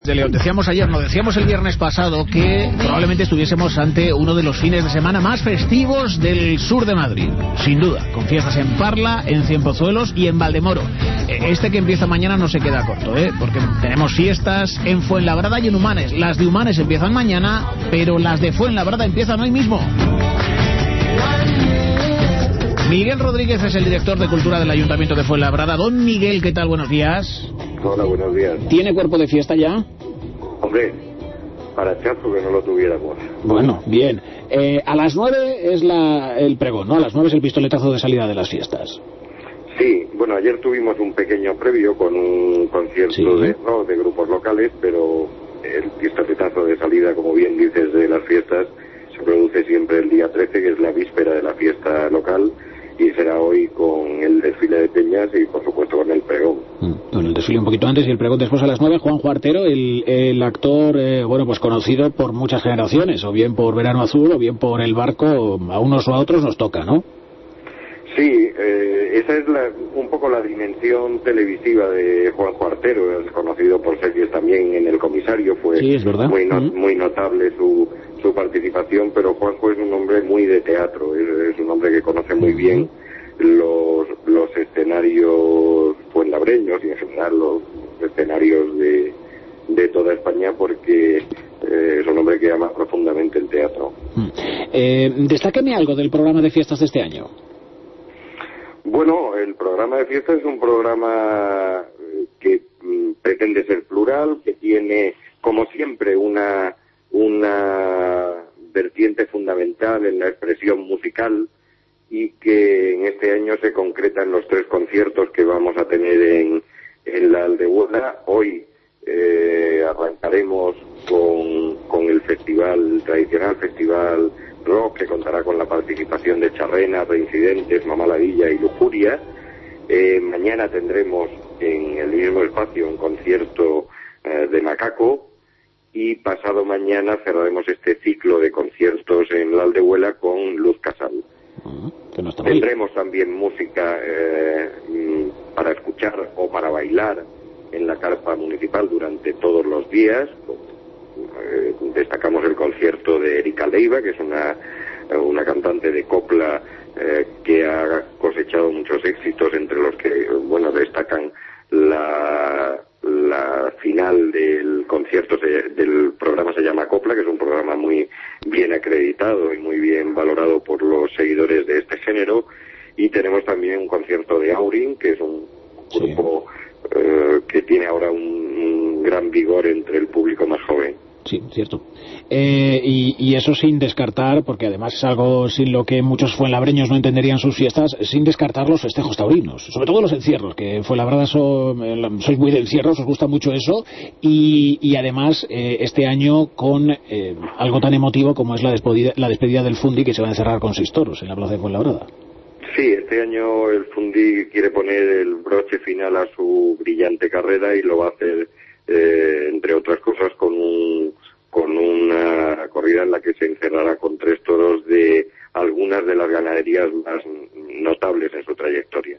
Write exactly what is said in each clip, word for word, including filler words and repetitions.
De León, decíamos ayer, no, decíamos el viernes pasado que probablemente estuviésemos ante uno de los fines de semana más festivos del sur de Madrid, sin duda, con fiestas en Parla, en Cienpozuelos y en Valdemoro. Este que empieza mañana no se queda corto, ¿eh? Porque tenemos fiestas en Fuenlabrada y en Humanes. Las de Humanes empiezan mañana, pero las de Fuenlabrada empiezan hoy mismo. Miguel Rodríguez es el director de Cultura del Ayuntamiento de Fuenlabrada. Don Miguel, ¿qué tal? Buenos días. Hola, buenos días. ¿Tiene cuerpo de fiesta ya? Hombre, para chazo que no lo tuviéramos. Bueno, bien. Eh, a las nueve es la, el pregón, ¿no? A las nueve es el pistoletazo de salida de las fiestas. Sí, bueno, ayer tuvimos un pequeño previo con un concierto sí. de, no, de grupos locales, pero el pistoletazo de salida, como bien dices, de las fiestas se produce siempre el día trece, que es la víspera de la fiesta local, y será hoy con el desfile de peñas y por supuesto con el pregón. Mm. Bueno, el desfile un poquito antes y el pregón después a las nueve. Juanjo Artero, el, el actor, eh, bueno, pues conocido por muchas generaciones, o bien por Verano Azul, o bien por El Barco, a unos o a otros nos toca, ¿no? Sí, eh, esa es la, un poco la dimensión televisiva de Juanjo Artero, es conocido por series también en El Comisario, fue sí, es verdad. muy, no, mm. muy notable su su participación, pero Juanjo es un hombre muy de teatro, es, es un hombre que conoce muy bien los los escenarios fuenlabreños y en general los escenarios de, de toda España, porque eh, es un hombre que ama profundamente el teatro. Mm. Eh, destáqueme algo del programa de fiestas de este año. Bueno, el programa de fiestas es un programa que mm, pretende ser plural, que tiene, como siempre, una una vertiente fundamental en la expresión musical y que en este año se concreta en los tres conciertos que vamos a tener en, en la Aldehuela. Hoy eh, arrancaremos con, con el festival, el tradicional festival rock, que contará con la participación de Charrena, Reincidentes, Mamaladilla y Lujuria. Eh, mañana tendremos en el mismo espacio un concierto eh, de Macaco. Y pasado mañana cerraremos este ciclo de conciertos en la Aldehuela con Luz Casal. Uh-huh. Que no está Tendremos también música eh, para escuchar o para bailar en la carpa municipal durante todos los días. Eh, destacamos el concierto de Erika Leiva, que es una, una cantante de copla eh, que ha cosechado muchos éxitos, entre los que, bueno, destacan la... La final del concierto se, del programa se llama Copla, que es un programa muy bien acreditado y muy bien valorado por los seguidores de este género. Y tenemos también un concierto de Aurin, que es un grupo sí. eh, que tiene ahora un, un gran vigor entre el público más joven. Sí, cierto. Eh, y, y eso sin descartar, porque además es algo sin lo que muchos fuenlabreños no entenderían sus fiestas, sin descartar los festejos taurinos, sobre todo los encierros, que en Fuenlabrada so, sois muy de encierros, os gusta mucho eso, y, y además eh, este año con eh, algo tan emotivo como es la despedida, la despedida del Fundi, que se va a encerrar con seis toros en la plaza de Fuenlabrada. Sí, este año el Fundi quiere poner el broche final a su brillante carrera y lo va a hacer Eh, entre otras cosas con un con una corrida en la que se encerrará con tres toros de algunas de las ganaderías más notables en su trayectoria.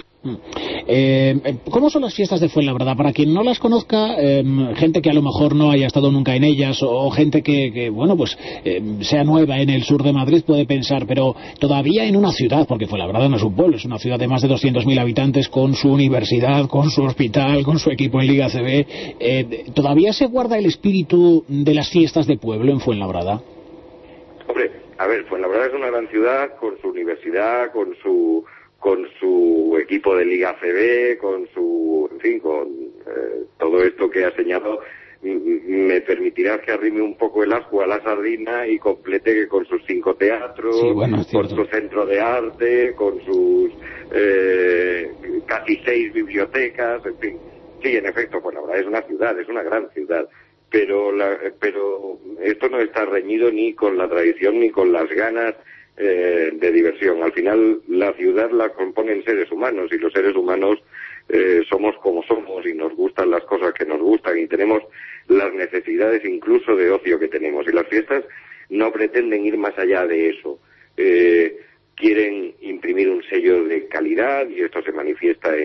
Eh, ¿Cómo son las fiestas de Fuenlabrada? Para quien no las conozca, eh, gente que a lo mejor no haya estado nunca en ellas, o gente que, que bueno, pues eh, sea nueva en el sur de Madrid, puede pensar, pero todavía en una ciudad, porque Fuenlabrada no es un pueblo, es una ciudad de más de doscientos mil habitantes, con su universidad, con su hospital, con su equipo en Liga A C B, eh, ¿todavía se guarda el espíritu de las fiestas de pueblo en Fuenlabrada? Hombre, a ver, Fuenlabrada es una gran ciudad, con su universidad, con su con su equipo de Liga A C B, con su, en fin, con eh, todo esto que ha señalado. Me permitirás que arrime un poco el asco a la sardina y complete que con sus cinco teatros, sí, bueno, con su centro de arte, con sus eh, casi seis bibliotecas, en fin. Sí, en efecto, pues la verdad es una ciudad, es una gran ciudad, pero la, pero esto no está reñido ni con la tradición ni con las ganas eh, de diversión. Al final la ciudad la componen seres humanos y los seres humanos eh, somos como somos y nos gustan las cosas que nos gustan y tenemos las necesidades incluso de ocio que tenemos, y las fiestas no pretenden ir más allá de eso. Eh, quieren imprimir un sello de calidad y esto se manifiesta en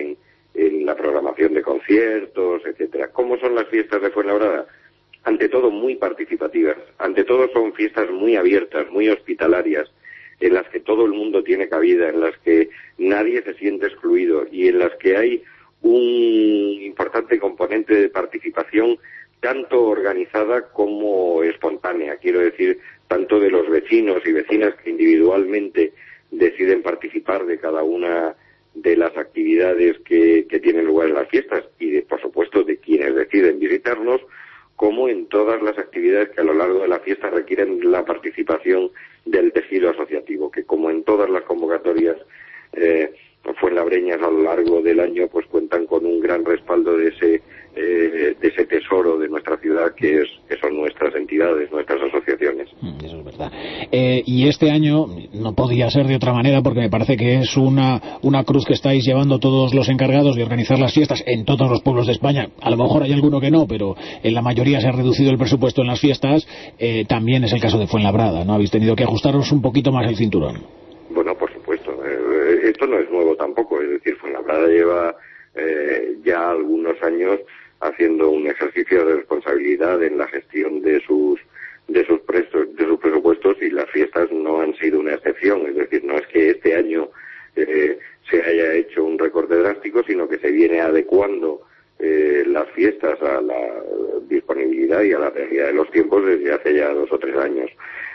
en la programación de conciertos, etcétera. ¿Cómo son las fiestas de Fuenlabrada? Ante todo muy participativas, ante todo son fiestas muy abiertas, muy hospitalarias, en las que todo el mundo tiene cabida, en las que nadie se siente excluido y en las que hay un importante componente de participación tanto organizada como espontánea, quiero decir, tanto de los vecinos y vecinas que individualmente deciden participar de cada una de las actividades que, que tienen lugar en las fiestas y, de, por supuesto, de quienes deciden visitarnos, como en todas las actividades que a lo largo de la fiesta requieren la participación del tejido asociativo, que como en todas las convocatorias eh, fuenlabreñas a lo largo del año, pues cuentan con un gran respaldo de ese eh, de ese tesoro de nuestra ciudad que es que son nuestras entidades, nuestras asociaciones. Eso es verdad. Eh, y este año no podía ser de otra manera, porque me parece que es una, una cruz que estáis llevando todos los encargados de organizar las fiestas en todos los pueblos de España. A lo mejor hay alguno que no, pero en la mayoría se ha reducido el presupuesto en las fiestas. Eh, también es el caso de Fuenlabrada, ¿no? Habéis tenido que ajustaros un poquito más el cinturón. Bueno, por supuesto. Eh, esto no es nuevo tampoco. Es decir, Fuenlabrada lleva eh, ya algunos años haciendo un ejercicio de responsabilidad en la gestión de sus de sus prestos, de sus presupuestos, y las fiestas no han sido una excepción. Es decir, no es que este año eh, se haya hecho un recorte drástico, sino que se viene adecuando eh, las fiestas a la disponibilidad y a la realidad de los tiempos desde hace ya dos o tres años.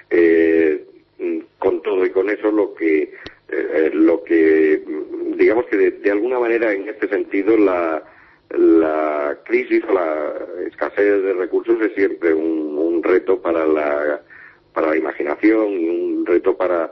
Eh, con todo y con eso, lo que eh, lo que digamos que de, de alguna manera en este sentido la la crisis o la escasez de recursos es siempre un, un reto para la para la imaginación y un reto para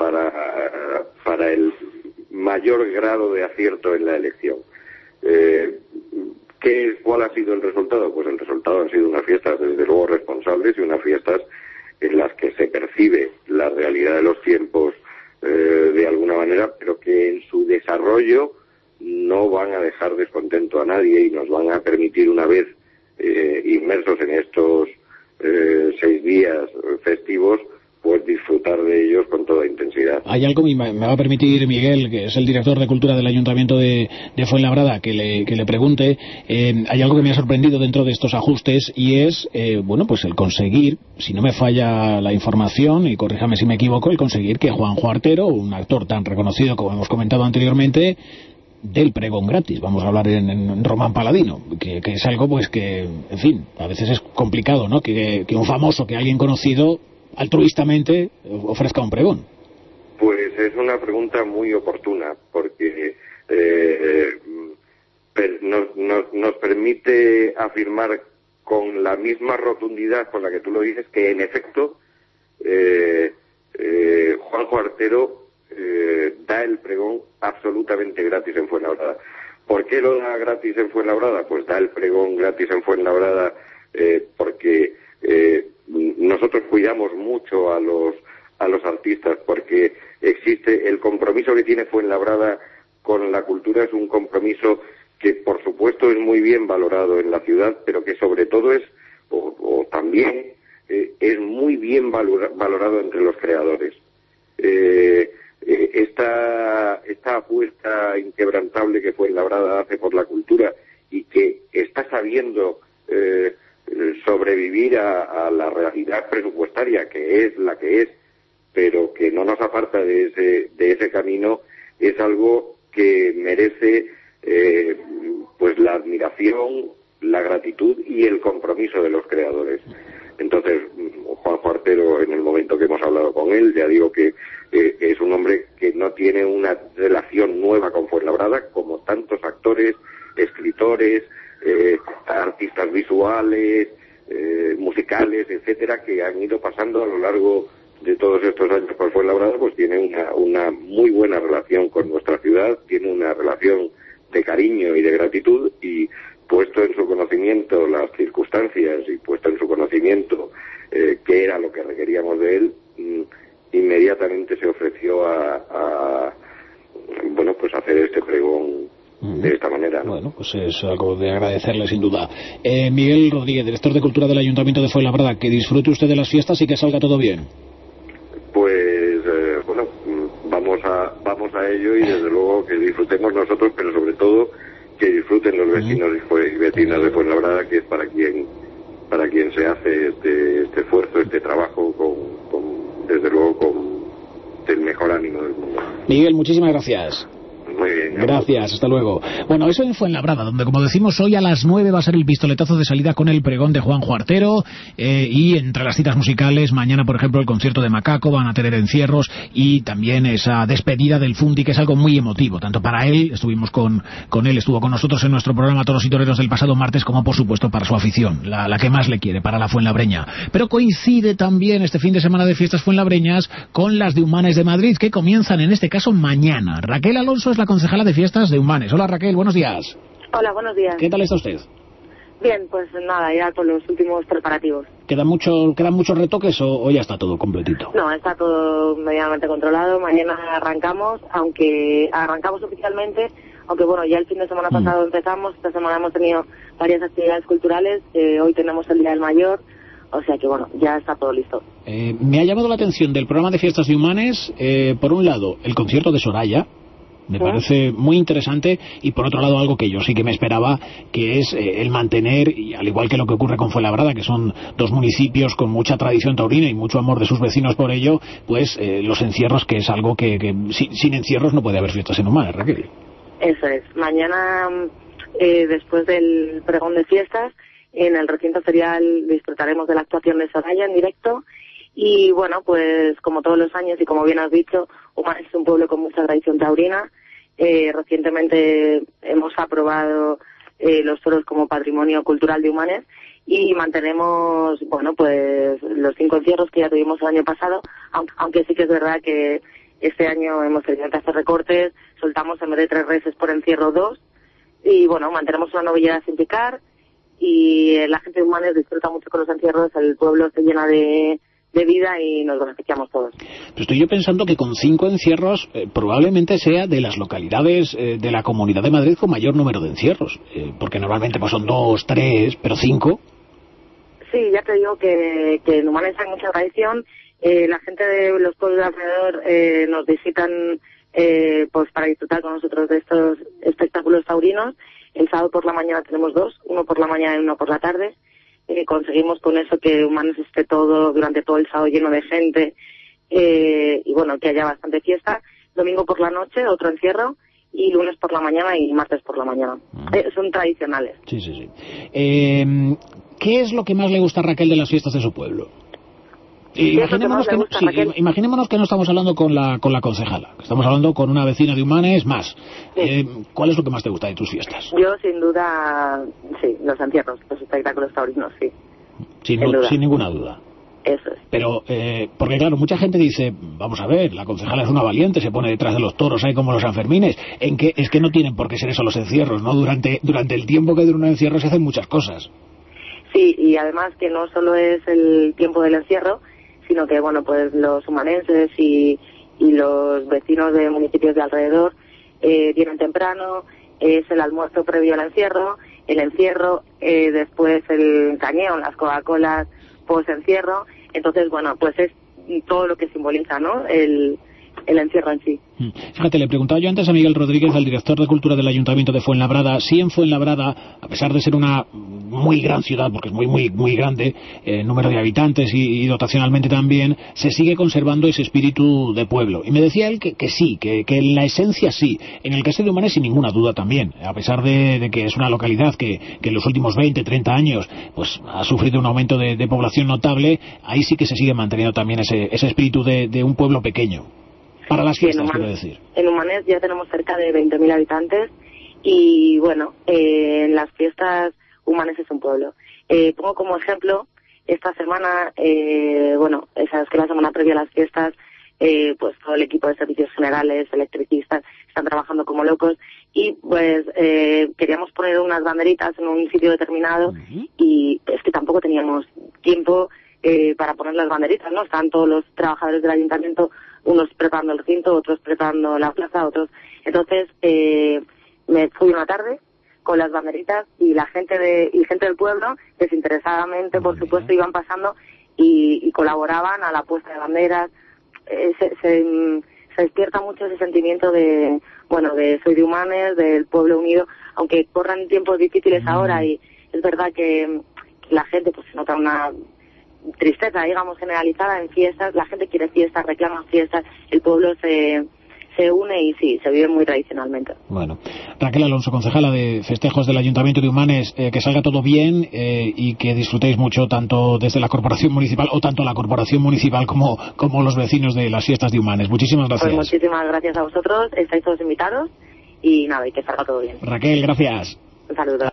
para para el mayor grado de acierto en la elección. Eh, ¿qué, ¿Cuál ha sido el resultado? Pues el resultado han sido unas fiestas desde luego responsables y unas fiestas en las que se percibe la realidad de los tiempos eh, de alguna manera, pero que en su desarrollo no van a dejar descontento a nadie y nos van a permitir, una vez eh, inmersos en estos eh, seis días festivos, pues disfrutar de ellos con toda intensidad. Hay algo, me va a permitir Miguel, que es el director de Cultura del Ayuntamiento de, de Fuenlabrada, que le, que le pregunte. Eh, hay algo que me ha sorprendido dentro de estos ajustes y es, eh, bueno, pues el conseguir, si no me falla la información, y corríjame si me equivoco, el conseguir que Juanjo Artero, un actor tan reconocido como hemos comentado anteriormente, del pregón gratis, vamos a hablar en, en Román Paladino, que, que es algo pues que, en fin, a veces es complicado, ¿no? Que, que un famoso, que alguien conocido, altruistamente ofrezca un pregón. Pues es una pregunta muy oportuna, porque eh, per, nos, nos, nos permite afirmar con la misma rotundidad con la que tú lo dices que en efecto eh, eh, Juanjo Artero Eh, da el pregón absolutamente gratis en Fuenlabrada. ¿Por qué lo da gratis en Fuenlabrada? Pues da el pregón gratis en Fuenlabrada eh, porque eh, nosotros cuidamos mucho a los a los artistas, porque existe el compromiso que tiene Fuenlabrada con la cultura, es un compromiso que por supuesto es muy bien valorado en la ciudad, pero que sobre todo es o, o también eh, es muy bien valora, valorado entre los creadores. Eh, Esta, esta apuesta inquebrantable que Fuenlabrada hace por la cultura y que está sabiendo eh, sobrevivir a, a la realidad presupuestaria, que es la que es, pero que no nos aparta de ese, de ese camino, es algo que merece eh, pues la admiración, la gratitud y el compromiso de los creadores. Entonces, Juanjo Artero, en el momento que hemos hablado con él, ya digo que eh, es un hombre que no tiene una relación nueva con Fuenlabrada, como tantos actores, escritores, eh, artistas visuales, eh, musicales, etcétera, que han ido pasando a lo largo de todos estos años por Fuenlabrada, pues tiene una, una muy buena relación con nuestra ciudad, tiene una relación de cariño y de gratitud, y puesto en su conocimiento las circunstancias y puesto en su conocimiento eh, qué era lo que requeríamos de él, mm, inmediatamente se ofreció a, a bueno pues hacer este pregón de esta manera, ¿no? Bueno, pues es algo de agradecerle sin duda. Eh, Miguel Rodríguez, director de Cultura del Ayuntamiento de Fuenlabrada, que disfrute usted de las fiestas y que salga todo bien. Pues eh, bueno, vamos a vamos a ello y desde luego que disfrutemos nosotros, pero sobre todo que disfruten los vecinos y vecinas de Fuenlabrada, que es para quien para quien se hace este, este esfuerzo, este trabajo, con, con desde luego con el mejor ánimo del mundo. Miguel, muchísimas gracias. Muy bien. Gracias, hasta luego. Bueno, eso en Fuenlabrada, donde, como decimos, hoy a las nueve va a ser el pistoletazo de salida con el pregón de Juanjo Artero, eh, y entre las citas musicales, mañana, por ejemplo, el concierto de Macaco, van a tener encierros, y también esa despedida del Fundi, que es algo muy emotivo, tanto para él, estuvimos con, con él, estuvo con nosotros en nuestro programa Toros y Toreros del pasado martes, como por supuesto para su afición, la, la que más le quiere, para la fuenlabreña. Pero coincide también este fin de semana de fiestas fuenlabreñas con las de Humanes de Madrid, que comienzan en este caso mañana. Raquel Alonso es la concejala de fiestas de Humanes. Hola Raquel, buenos días. Hola, buenos días. ¿Qué tal está usted? Bien, pues nada, ya con los últimos preparativos. ¿Quedan, mucho, ¿quedan muchos retoques o, o ya está todo completito? No, está todo medianamente controlado. Mañana arrancamos, aunque arrancamos oficialmente, aunque bueno, ya el fin de semana mm. pasado empezamos. Esta semana hemos tenido varias actividades culturales. Eh, hoy tenemos el Día del Mayor. O sea que bueno, ya está todo listo. Eh, me ha llamado la atención del programa de fiestas de Humanes, eh, por un lado, el concierto de Soraya. Me ¿Sí? parece muy interesante, y por otro lado algo que yo sí que me esperaba, que es eh, el mantener, y al igual que lo que ocurre con Fuenlabrada, que son dos municipios con mucha tradición taurina y mucho amor de sus vecinos por ello, pues eh, los encierros, que es algo que, que sin, sin encierros no puede haber fiestas en Humanes, Raquel. Eso es. Mañana, eh, después del pregón de fiestas, en el recinto ferial disfrutaremos de la actuación de Soraya en directo. Y bueno, pues como todos los años y como bien has dicho, Humanes es un pueblo con mucha tradición taurina. Eh, recientemente hemos aprobado eh, los toros como patrimonio cultural de Humanes, y mantenemos, bueno, pues los cinco encierros que ya tuvimos el año pasado, aunque, aunque sí que es verdad que este año hemos tenido que hacer recortes, soltamos en vez de tres reses por encierro dos, y bueno, mantenemos una novillada sin picar, y la gente de Humanes disfruta mucho con los encierros, el pueblo se llena de de vida y nos beneficiamos todos. Pero estoy yo pensando que con cinco encierros eh, probablemente sea de las localidades eh, de la Comunidad de Madrid con mayor número de encierros, eh, porque normalmente pues son dos, tres, pero cinco. Sí, ya te digo que, que en Humanes hay mucha tradición. Eh, la gente de los pueblos de alrededor eh, nos visitan eh, pues para disfrutar con nosotros de estos espectáculos taurinos. El sábado por la mañana tenemos dos, uno por la mañana y uno por la tarde. Eh, conseguimos con eso que Humanes esté todo durante todo el sábado lleno de gente, eh, y bueno, que haya bastante fiesta. Domingo por la noche otro encierro, y lunes por la mañana y martes por la mañana. Uh-huh. eh, son tradicionales. Sí, sí, sí. Eh, ¿qué es lo que más le gusta a Raquel de las fiestas de su pueblo? Imaginémonos que, no, sí, imaginémonos que no estamos hablando con la con la concejala, que estamos hablando con una vecina de Humanes más. Sí. Eh, ¿Cuál es lo que más te gusta de tus fiestas? Yo, sin duda, sí, los encierros, los espectáculos taurinos, sí. Sin, sin, sin ninguna duda. Eso es. Pero, eh, porque claro, mucha gente dice, vamos a ver, la concejala es una valiente, se pone detrás de los toros, hay como los Sanfermines, en que es que no tienen por qué ser eso los encierros, ¿no? Durante durante el tiempo que dura un encierro se hacen muchas cosas. Sí, y además que no solo es el tiempo del encierro, sino que, bueno, pues los humanenses y, y los vecinos de municipios de alrededor eh, vienen temprano, es el almuerzo previo al encierro, el encierro, eh, después el cañeo, las Coca-Colas post-encierro. Entonces, bueno, pues es todo lo que simboliza, ¿no?, el, el encierro en sí. Fíjate, le preguntaba yo antes a Miguel Rodríguez, al director de Cultura del Ayuntamiento de Fuenlabrada, si en Fuenlabrada, a pesar de ser una muy gran ciudad, porque es muy muy muy grande, eh, número de habitantes y, y dotacionalmente también, se sigue conservando ese espíritu de pueblo. Y me decía él que, que sí, que, que en la esencia sí. En el caso de Humanes, sin ninguna duda también, a pesar de, de que es una localidad que, que en los últimos veinte, treinta años pues ha sufrido un aumento de, de población notable, ahí sí que se sigue manteniendo también ese, ese espíritu de, de un pueblo pequeño. Para las fiestas, sí, quiero decir. En Humanes ya tenemos cerca de veinte mil habitantes, y bueno, eh, en las fiestas Humanes es un pueblo. Eh, pongo como ejemplo, esta semana, eh, bueno, sabes que la semana previa a las fiestas, eh, pues todo el equipo de servicios generales, electricistas, están trabajando como locos, y pues eh, queríamos poner unas banderitas en un sitio determinado, uh-huh. y es que tampoco teníamos tiempo eh, para poner las banderitas, ¿no? Están todos los trabajadores del ayuntamiento, unos preparando el recinto, otros preparando la plaza, otros... Entonces, eh, me fui una tarde con las banderitas, y la gente de y gente del pueblo, desinteresadamente, por supuesto, iban pasando y, y colaboraban a la puesta de banderas. Eh, se, se, se despierta mucho ese sentimiento de, bueno, de soy de Humanes, del pueblo unido, aunque corran tiempos difíciles mm. ahora, y es verdad que, que la gente pues se nota una tristeza, digamos, generalizada en fiestas, la gente quiere fiestas, reclama fiestas, el pueblo se... se une y sí, se vive muy tradicionalmente. Bueno, Raquel Alonso, concejala de festejos del Ayuntamiento de Humanes, eh, que salga todo bien eh, y que disfrutéis mucho tanto desde la Corporación Municipal o tanto la Corporación Municipal como, como los vecinos de las fiestas de Humanes. Muchísimas gracias. Pues muchísimas gracias a vosotros, estáis todos invitados y nada, y que salga todo bien. Raquel, gracias. Un saludo.